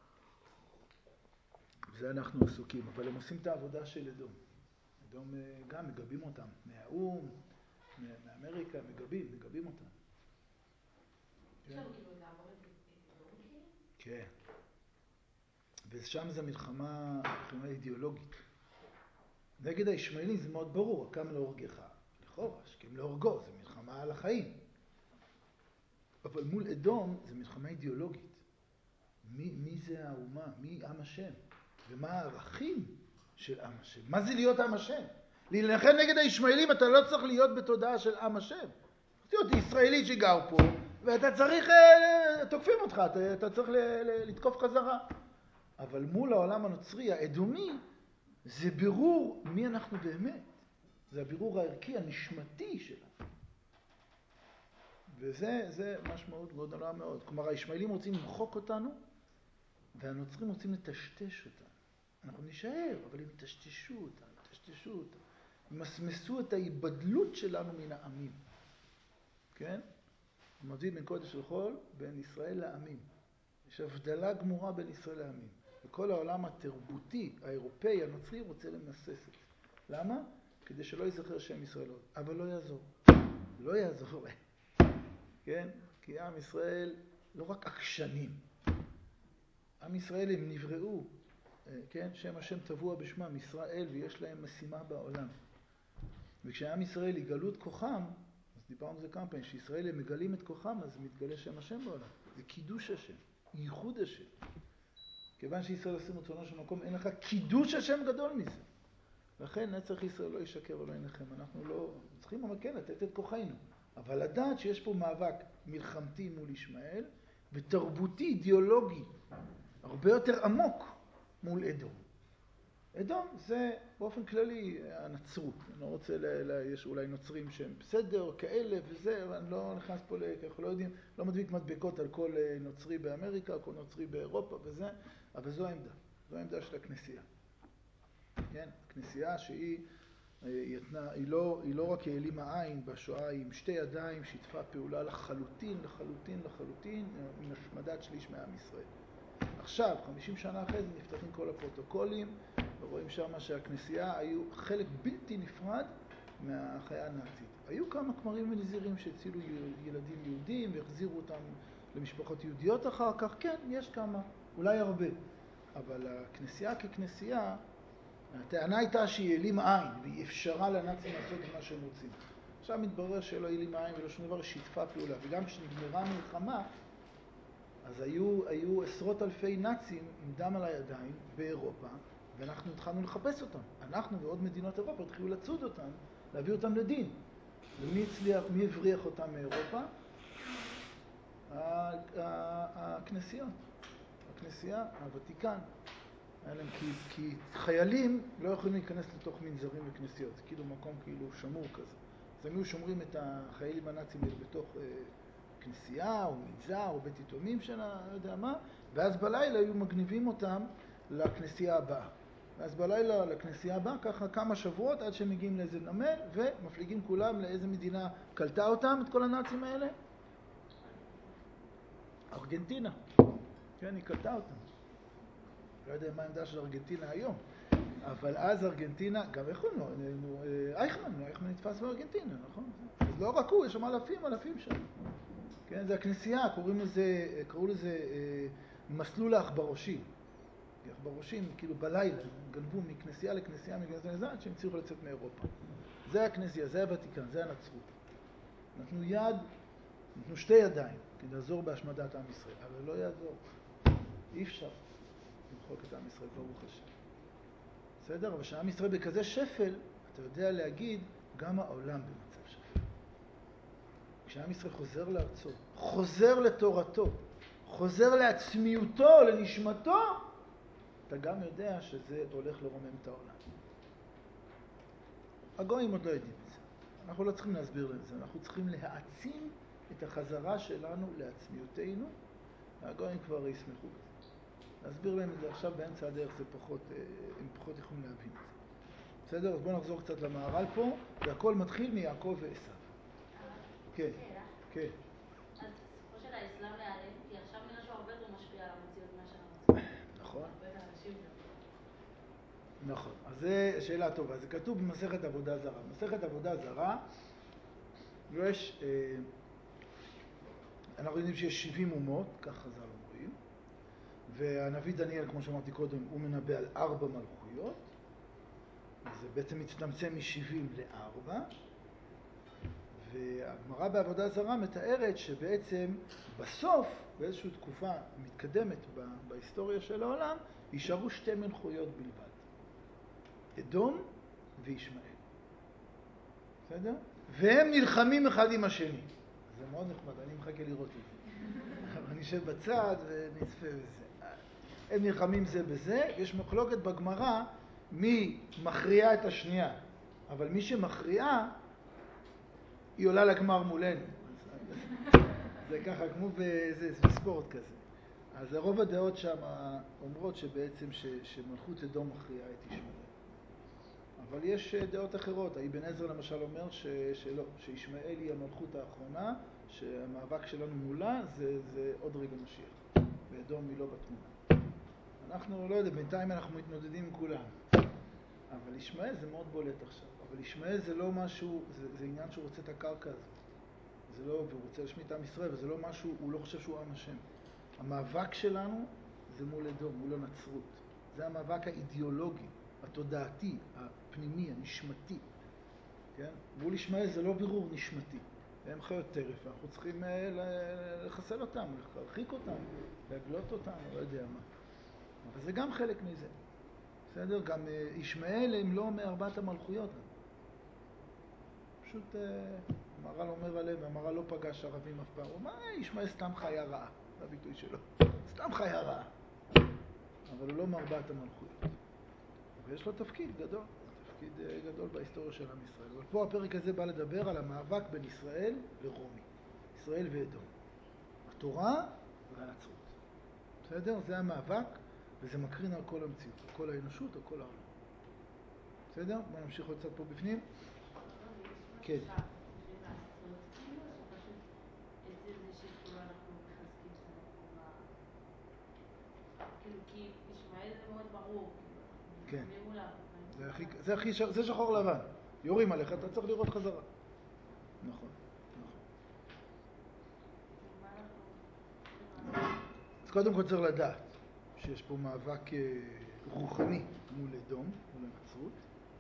בזה אנחנו עסוקים. אבל הם עושים את העבודה של אדום. אדום גם מגבים אותם. מהאום, מאמריקה, מגבים, מגבים אותם. יש לנו כאילו לעבור את אדום כאילו? כן. ושם זו מלחמה, מלחמה אידיאולוגית. נגד הישמעאלים זה מאוד ברור, הקם להורגך. לכאורה, שקים להורגו, זה מלחמה על החיים. אבל מול אדום זה מלחמה אידיאולוגית. מי, מי זה האומה? מי עם השם? ומה הערכים של עם השם? מה זה להיות עם השם? להילחם נגד הישמעאלים אתה לא צריך להיות בתודעה של עם השם. תראו, אתה ישראלי שגר פה, ואתה צריך, תוקפים אותך, אתה, אתה צריך לתקוף חזרה. אבל מול העולם הנוצרי, האדומי, זה בירור מי אנחנו באמת. זה הבירור הערכי, הנשמתי שלנו. וזה זה משמעות גדולה מאוד. כלומר, הישמעאלים רוצים למחוק אותנו, והנוצרים רוצים לטשטש אותנו. אנחנו נשאר, אבל הם יטשטשו אותנו, יטשטשו אותנו. ימסמסו את ההיבדלות שלנו מן העמים. כן? הוא מבדיל בין קודש לחול, בין ישראל לעמים. יש הבדלה גמורה בין ישראל לעמים. וכל העולם התרבותי, האירופאי, הנוצרי, רוצה למסס את זה. למה? כדי שלא יזכר שם ישראל עוד. אבל לא יעזור. לא יעזור. כן? כי עם ישראל לא רק עקשנים. עם ישראל הם נבראו, כן? שם השם טבוע בשמם, ישראל, ויש להם משימה בעולם. וכשעם ישראל יגלו את כוחם, אז דיברנו על זה כמה פעמים, שישראל הם מגלים את כוחם, אז מתגלה שם השם בעולם. זה קידוש השם, ייחוד השם. כיוון שישראל עושים רצונו של מקום, אין לך קידוש השם גדול מזה. לכן נצח ישראל לא ישקר ולא ינחם. אנחנו לא צריכים, אבל כן, לתת את כוחנו. אבל לדעת שיש פה מאבק מלחמתי מול ישמעאל, ותרבותי, אידיאולוגי, הרבה יותר עמוק מול אדום. אדום זה באופן כללי הנצרות. אני לא רוצה, ל- ל- יש אולי נוצרים שהם בסדר, כאלה וזה, אבל אני לא נכנס פה, אנחנו לא יודעים, לא מדביק מדבקות על כל נוצרי באמריקה, כל נוצרי באירופה וזה, אבל זו העמדה. זו העמדה של הכנסייה. כן? הכנסייה שהיא היא, יתנה, היא, לא, היא לא רק העלימה עין בשואה, היא עם שתי ידיים שיתפה פעולה לחלוטין, לחלוטין, לחלוטין, עם השמדת שליש מעם ישראל. עכשיו, חמישים שנה אחרי זה נפתחים כל הפרוטוקולים, ורואים שם שהכנסייה היו חלק בלתי נפרד מהחיה הנאצית. היו כמה כמרים ונזירים שהצילו ילדים יהודים והחזירו אותם למשפחות יהודיות אחר כך, כן, יש כמה, אולי הרבה. אבל הכנסייה ככנסייה, הטענה הייתה שהיא העלימה עין, והיא אפשרה לנאצים לעשות את מה שהם רוצים. עכשיו מתברר שלא העלימה עין ולא שום דבר, שיתפה פעולה. וגם כשנגמרה המלחמה, אז היו, היו עשרות אלפי נאצים עם דם על הידיים באירופה, ואנחנו התחלנו לחפש אותם. אנחנו ועוד מדינות אירופה התחילו לצוד אותם, להביא אותם לדין. ומי הצליח, מי הבריח אותם מאירופה? הכנסיות. הכנסייה, הוותיקן. כי, כי חיילים לא יכולים להיכנס לתוך מנזרים וכנסיות. זה כאילו מקום כאילו שמור כזה. אז הם היו שומרים את החיילים הנאצים בתוך אה, כנסייה או מנזר או בית יתומים שלה, לא יודע מה, ואז בלילה היו מגניבים אותם לכנסייה הבאה. ואז בלילה לכנסייה הבאה, ככה כמה שבועות עד שהם מגיעים לאיזה נמל, ומפליגים כולם לאיזה מדינה קלטה אותם, את כל הנאצים האלה? ארגנטינה. כן, היא קלטה אותם. לא יודע מה העמדה של ארגנטינה היום, אבל אז ארגנטינה, גם איך הוא לא, אייכמן, אייכמן נתפס בארגנטינה, נכון? אז לא רק הוא, יש שם אלפים, אלפים שם. כן, זה הכנסייה, קוראים לזה, קראו לזה מסלול העכברושים. כי עכברושים, כאילו בלילה, גנבו מכנסייה לכנסייה, מכנסייה לזה, עד שהם הצליחו לצאת מאירופה. זה הכנסייה, זה הוותיקן, זה הנצרות. נתנו יד, נתנו שתי ידיים, כדי לעזור בהשמדת עם ישראל, אבל לא יעזור. אי אפשר למחוק את עם ישראל, ברוך השם. בסדר? אבל כשעם ישראל בכזה שפל, אתה יודע להגיד, גם העולם במצב שפל. כשעם ישראל חוזר לארצו, חוזר לתורתו, חוזר לעצמיותו, לנשמתו, אתה גם יודע שזה הולך לרומם את העולם. הגויים עוד לא יודעים את זה. אנחנו לא צריכים להסביר להם את זה. אנחנו צריכים להעצים את החזרה שלנו לעצמיותנו, והגויים כבר ישמחו בזה. להסביר להם את זה עכשיו באמצע הדרך, זה פחות, הם פחות יכולים להבין את זה. בסדר? אז בואו נחזור קצת למהר"ל פה, והכל מתחיל מיעקב ועשיו. כן, כן. אז בסופו של האסלאם להיעלם, כי עכשיו נראה שהוא הרבה יותר משפיע על המציאות מאשר הנצרות. נכון. הרבה מהאנשים גם. נכון. אז זו שאלה טובה. זה כתוב במסכת עבודה זרה. במסכת עבודה זרה, יש, אה, אנחנו יודעים שיש שבעים אומות, כך חז"ל אומרים, והנביא דניאל, כמו שאמרתי קודם, הוא מנבא על ארבע מלכויות, זה בעצם מצטמצם מ-שבעים ל-ארבע, והגמרא בעבודה זרה מתארת שבעצם בסוף, באיזושהי תקופה מתקדמת בהיסטוריה של העולם, יישארו שתי מלכויות בלבד. אדום וישמעאל. בסדר? והם נלחמים אחד עם השני. זה מאוד נחמד, אני מחכה לראות את זה. אני יושב בצד ונצפה בזה. הם נלחמים זה בזה, יש מחלוקת בגמרא מי מכריע את השנייה. אבל מי שמכריעה, היא עולה לגמר מולנו. זה ככה כמו באיזה ספורט כזה. אז רוב הדעות שם אומרות שבעצם ש, שמלכות אדום מכריעה את ישמעאל. אבל יש דעות אחרות. האבן עזרא למשל אומר ש, שלא, שישמעאל היא המלכות האחרונה, שהמאבק שלנו מולה זה, זה עוד רגע משיח. ואדום היא לא בתמונה. אנחנו לא יודע, בינתיים אנחנו מתמודדים עם כולם. אבל ישמעאל זה מאוד בולט עכשיו. אבל ישמעאל זה לא משהו, זה, זה עניין שהוא רוצה את הקרקע הזאת. זה לא, והוא רוצה לשמיט עם ישראל, וזה לא משהו, הוא לא חושב שהוא עם השם. המאבק שלנו זה מול אדום, מול הנצרות. זה המאבק האידיאולוגי, התודעתי, הפנימי, הנשמתי. כן? מול ישמעאל זה לא בירור נשמתי. הם חיות טרף, אנחנו צריכים לחסל אותם, להרחיק אותם, להגלות אותם, לא יודע מה. אבל זה גם חלק מזה. בסדר? גם ישמעאל הם לא מארבעת המלכויות. פשוט המהר"ל אומר עליהם, והמהר"ל לא פגש ערבים אף פעם. הוא אומר, ישמעאל סתם חיה רעה. זה הביטוי שלו. סתם חיה רעה. אבל הוא לא מארבעת המלכויות. ויש לו תפקיד גדול. תפקיד גדול בהיסטוריה של עם ישראל. אבל פה הפרק הזה בא לדבר על המאבק בין ישראל לרומי. ישראל ואדום. התורה והנצרות. בסדר? זה המאבק, וזה מקרין על כל המציאות, על כל האנושות, על כל העולם. בסדר? בואו נמשיך עוד קצת פה בפנים. כן. כאילו, כי ישמעאל זה מאוד ברור, כן. זה הכי, זה הכי, זה שחור לבן. יורים עליך, אתה צריך לראות חזרה. נכון, נכון. אז קודם כל צריך לדעת שיש פה מאבק רוחני מול אדום, מול הנצרות,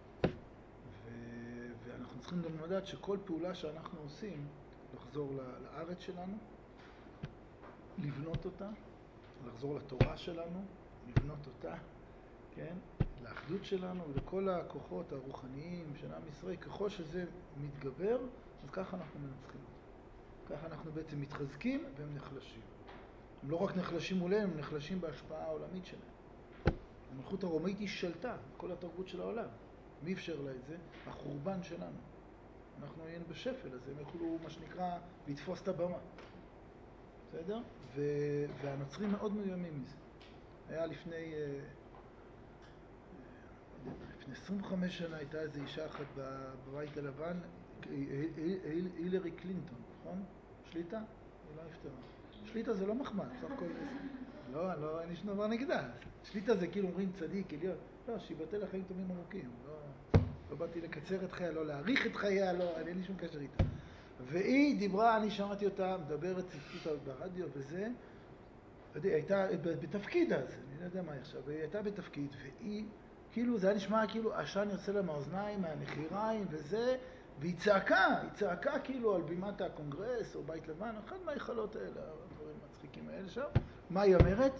ו- ואנחנו צריכים גם לדעת שכל פעולה שאנחנו עושים, לחזור לארץ שלנו, לבנות אותה, לחזור לתורה שלנו, לבנות אותה, כן? לאחדות שלנו ולכל הכוחות הרוחניים של עם ישראל, ככל שזה מתגבר, אז ככה אנחנו מנצחים. ככה אנחנו בעצם מתחזקים והם נחלשים. הם לא רק נחלשים מולהם, הם נחלשים בהשפעה העולמית שלהם. המלכות הרומאית היא שלטה, כל התרבות של העולם. מי אפשר לה את זה? החורבן שלנו. אנחנו היינו בשפל, אז הם יכולו, מה שנקרא, לתפוס את הבמה. בסדר? ו- והנוצרים מאוד מאוימים מזה. היה לפני, לפני עשרים וחמש שנה הייתה איזו אישה אחת בבית הלבן, הילרי קלינטון, נכון? שליטה? היא לא נפטרה. שליטה זה לא מחמד, סך הכל... לא, לא, אין לי שום דבר נגדה. שליטה זה כאילו אומרים צדיק, עליון. לא, שיבטל לחיים טובים ארוכים. לא, לא באתי לקצר את חייה, לא להאריך את חייה, לא, אין לי שום קשר איתה. והיא דיברה, אני שמעתי אותה, מדברת ספרות ברדיו וזה, היא הייתה בתפקיד אז, אני לא יודע מה היא עכשיו, היא הייתה בתפקיד, והיא, כאילו, זה היה נשמע כאילו עשן יוצא לה מהאוזניים, מהנחיריים וזה, והיא צעקה, היא צעקה כאילו על בימת הקונגרס או בית לבן, אחד מהיכלות האלה, הדברים מצחיקים האלה שם. מה היא אומרת?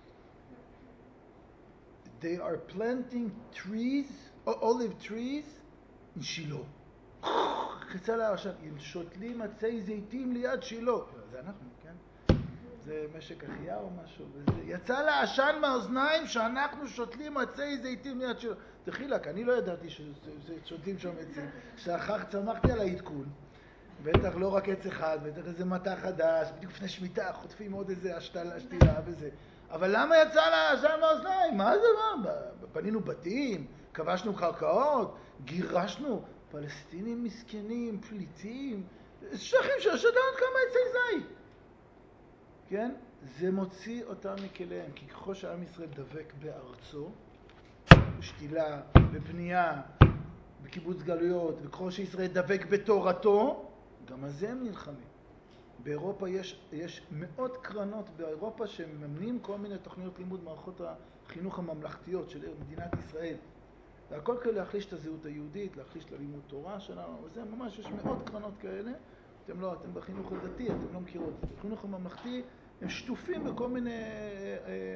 They are planting trees, olive trees, in שילה. חצה לה עשן, הם שותלים עצי זיתים ליד שילה. זה אנחנו, כן? זה משק החייה או משהו, וזה יצא לה עשן מהאוזניים שאנחנו שותלים עצי זיתים ליד שילה. תחילק, אני לא ידעתי ששותלים שם עצים, שאחר צמחתי על העדכון, בטח לא רק עץ אחד, בטח איזה מטע חדש, בדיוק לפני שמיטה, חוטפים עוד איזה השתילה וזה. אבל למה יצא לה עשן מהאוזניים? מה זה מה? פנינו בתים, כבשנו קרקעות, גירשנו פלסטינים מסכנים, פליטים, שכים ששתנו עוד כמה עצי זית. כן? זה מוציא אותם מכליהם, כי ככל שעם ישראל דבק בארצו, בשתילה, בבנייה, בקיבוץ גלויות, וככל שישראל דבק בתורתו, גם על זה הם נלחמים. באירופה יש, יש מאות קרנות באירופה שמממנים כל מיני תוכניות לימוד מערכות החינוך הממלכתיות של מדינת ישראל. והכל כדי להחליש את הזהות היהודית, להחליש את הלימוד תורה שלנו, וזה ממש, יש מאות קרנות כאלה. אתם לא, אתם בחינוך הדתי, אתם לא מכירות את זה. בחינוך הממלכתי הם שטופים בכל מיני, אה,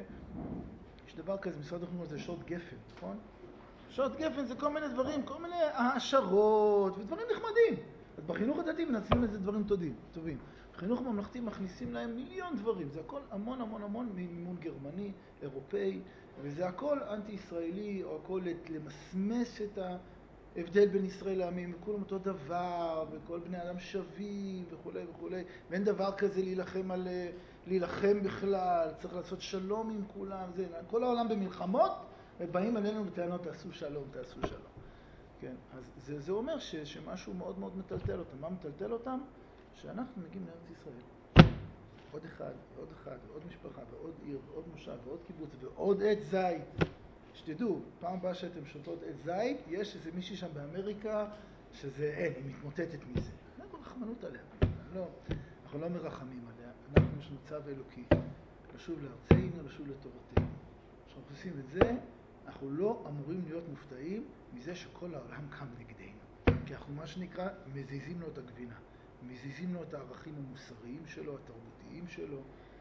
יש דבר כזה, משרד החינוך זה שעות גפן, נכון? שעות גפן זה כל מיני דברים, כל מיני העשרות ודברים נחמדים. אז בחינוך הדתי מנצלים איזה דברים טובים, טובים. בחינוך הממלכתי מכניסים להם מיליון דברים, זה הכל המון המון המון מימון גרמני, אירופאי, וזה הכל אנטי-ישראלי, או הכל למסמס את ההבדל בין ישראל לעמים, וכולם אותו דבר, וכל בני אדם שווים, וכו' וכו'. ואין דבר כזה להילחם על, להילחם בכלל, צריך לעשות שלום עם כולם, זה, כל העולם במלחמות, ובאים עלינו בטענות, תעשו שלום, תעשו שלום. כן, אז זה, זה אומר ש, שמשהו מאוד מאוד מטלטל אותם. מה מטלטל אותם? שאנחנו מגיעים לארץ ישראל. עוד אחד, ועוד אחד, ועוד משפחה, ועוד עיר, ועוד מושב, ועוד קיבוץ, ועוד עץ זית. שתדעו, פעם הבאה שאתם שותות עץ זית, יש איזה מישהי שם באמריקה, שזה אין, היא מתמוטטת מזה. אנחנו רחמנות עליה. לא, אנחנו לא מרחמים עליה. אנחנו יש לנו צו אלוקי. לשוב לארצנו, לשוב לתורתנו. כשאנחנו עושים את זה, אנחנו לא אמורים להיות מופתעים מזה שכל העולם קם נגדנו. כי אנחנו מה שנקרא מזיזים לו את הגבינה. מזיזים לו את הערכים המוסריים שלו, התרבותיים שלו,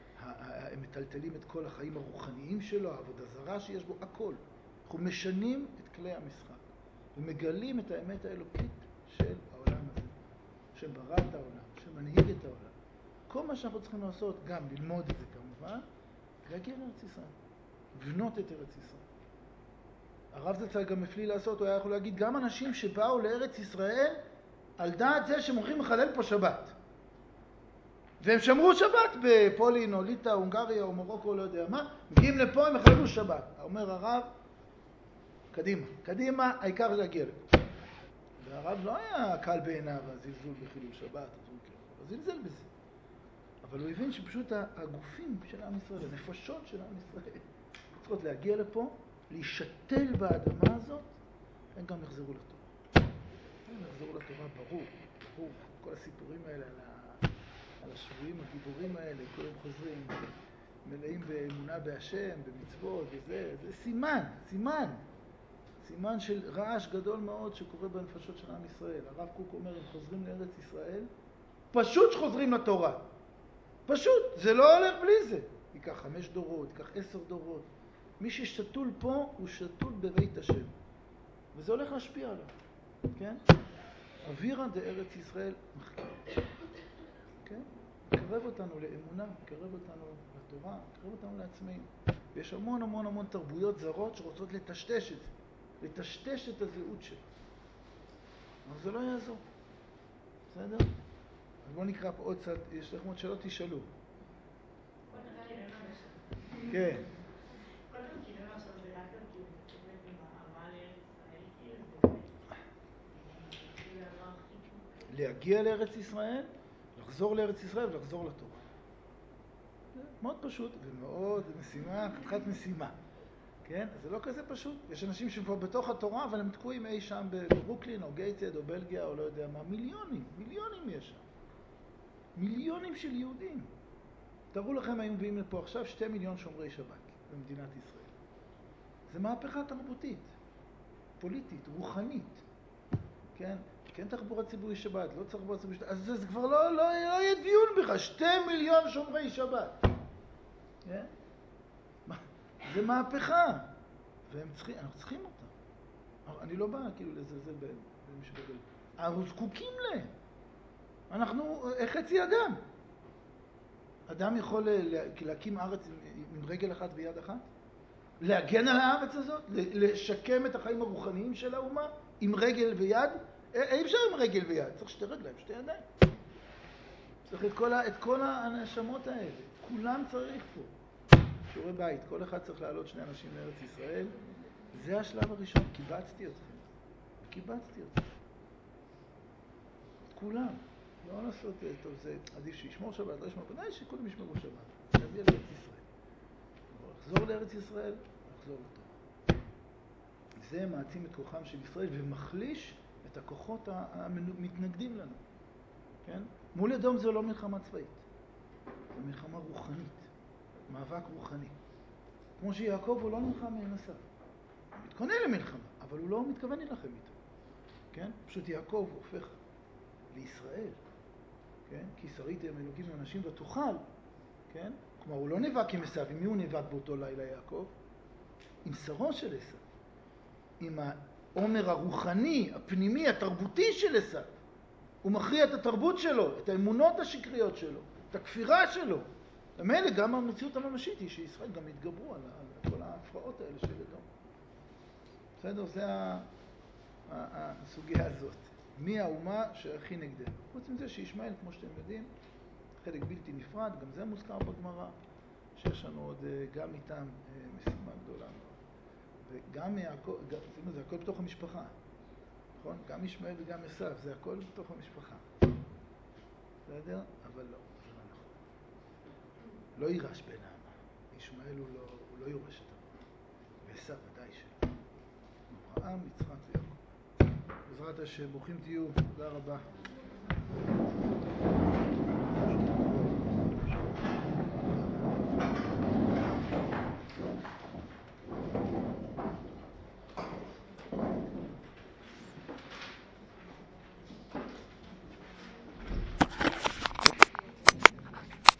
הם מטלטלים את כל החיים הרוחניים שלו, העבודה זרה שיש בו, הכל. אנחנו משנים את כלי המשחק ומגלים את האמת האלוקית של העולם הזה, שברא את העולם, שמנהיג את העולם. כל מה שאנחנו צריכים לעשות, גם ללמוד את זה כמובן, להגיע לארץ ישראל, לבנות את ארץ ישראל. הרב זצ"ל גם מפליא לעשות, הוא היה יכול להגיד, גם אנשים שבאו לארץ ישראל, על דעת זה שהם הולכים לחלל פה שבת. והם שמרו שבת בפולין או ליטא, הונגריה או מרוקו, לא יודע מה, מגיעים לפה, הם יחללו שבת. אומר הרב, קדימה, קדימה, העיקר להגיע לפה. והרב לא היה קל בעיניו, הזלזול בחילול שבת, הוא זלזל בזה. אבל הוא הבין שפשוט הגופים של עם ישראל, הנפשות של עם ישראל, צריכות להגיע לפה, להישתל באדמה הזאת, הם גם יחזרו לתורה. הם יחזרו לתורה, ברור, ברור. כל הסיפורים האלה על, ה... על השבויים הגיבורים האלה, כולם חוזרים, מלאים באמונה בהשם, במצוות וזה, זה סימן, סימן. סימן של רעש גדול מאוד שקורה בנפשות של עם ישראל. הרב קוק אומר, הם חוזרים לארץ ישראל, פשוט שחוזרים לתורה. פשוט, זה לא הולך בלי זה. ייקח חמש דורות, ייקח עשר דורות. מי ששתול פה הוא שתול בבית השם. וזה הולך להשפיע עליו. כן? אווירה דארץ ישראל מחכה. כן? מקרב אותנו לאמונה, מקרב אותנו לתורה, מקרב אותנו לעצמאים. ויש המון המון המון תרבויות זרות שרוצות לטשטש את זה. לטשטש את הזהות שלו. אבל זה לא יעזור. בסדר? אז בואו נקרא פה עוד קצת, יש לכם עוד שאלות, תשאלו. כן. קודם כאילו עכשיו זה רק כאילו באמת עם העבר לארץ ישראל, כאילו זה כאילו הדבר הכי כאילו... להגיע לארץ ישראל, לחזור לארץ ישראל ולחזור לתורה. זה מאוד פשוט ומאוד משימה, חתיכת משימה. כן? זה לא כזה פשוט. יש אנשים שכבר בתוך התורה, אבל הם תקועים אי שם בברוקלין או גייטסד או בלגיה או לא יודע מה. מיליונים, מיליונים יש שם. מיליונים של יהודים. תראו לכם, היו מביאים לפה עכשיו שתי מיליון שומרי שבת במדינת ישראל. זה מהפכה תרבותית, פוליטית, רוחנית. כן? כן תחבורה ציבורי שבת, לא תחבורה ציבורי שבת. אז זה, זה כבר לא, לא, לא יהיה דיון בכלל, שתי מיליון שומרי שבת. כן? זה מהפכה. והם צריכים, אנחנו צריכים אותם. אני לא בא כאילו לזלזל במי שבגלל. אנחנו זקוקים להם. אנחנו חצי אדם. אדם יכול להקים ארץ עם רגל אחת ויד אחת? להגן על הארץ הזאת? לשקם את החיים הרוחניים של האומה עם רגל ויד? אי אפשר עם רגל ויד, צריך שתי רגליים, שתי ידיים. צריך את כל, את כל הנשמות האלה. כולם צריך פה. שיעורי בית, כל אחד צריך לעלות שני אנשים לארץ ישראל. זה השלב הראשון, קיבצתי אתכם. קיבצתי אתכם. כולם. לא לעשות, טוב, זה עדיף שישמור שבת, לא ישמור, כדאי שכולם ישמרו שבת. להביא לארץ ישראל. לחזור לארץ ישראל, לחזור אותו. זה מעצים את כוחם של ישראל ומחליש את הכוחות המתנגדים לנו. כן? מול אדום זה לא מלחמה צבאית. זה מלחמה רוחנית. מאבק רוחני. כמו שיעקב הוא לא נלחם מעשיו. הוא מתכונן למלחמה, אבל הוא לא מתכוון להילחם איתו. כן? פשוט יעקב הופך לישראל. כן? כי שריתם אלוקים ואנשים ותאכל. כן? כלומר, הוא לא נאבק עם עשיו. עם מי הוא נאבק באותו לילה יעקב? עם שרו של עשיו. עם העומר הרוחני, הפנימי, התרבותי של עשיו. הוא מכריע את התרבות שלו, את האמונות השקריות שלו, את הכפירה שלו. למעלה גם המציאות הממשית היא שישראל גם התגברו על, על כל ההפרעות האלה של אדום. בסדר? זה הסוגיה הזאת. מי האומה שהכי נגדנו? חוץ מזה שישמעאל, כמו שאתם יודעים, חלק בלתי נפרד, גם זה מוזכר בגמרא, שיש לנו עוד גם איתם משימה גדולה מאוד. וגם יעקב, זה הכל בתוך המשפחה. נכון? גם ישמעאל וגם עשיו, זה הכל בתוך המשפחה. בסדר? אבל לא, זה לא נכון. לא יירש בן העם. ישמעאל הוא לא, הוא לא יורש את העם. ועשיו ודאי שלא. אברהם, יצחק ויעקב. בעזרת השם, ברוכים תהיו. תודה רבה.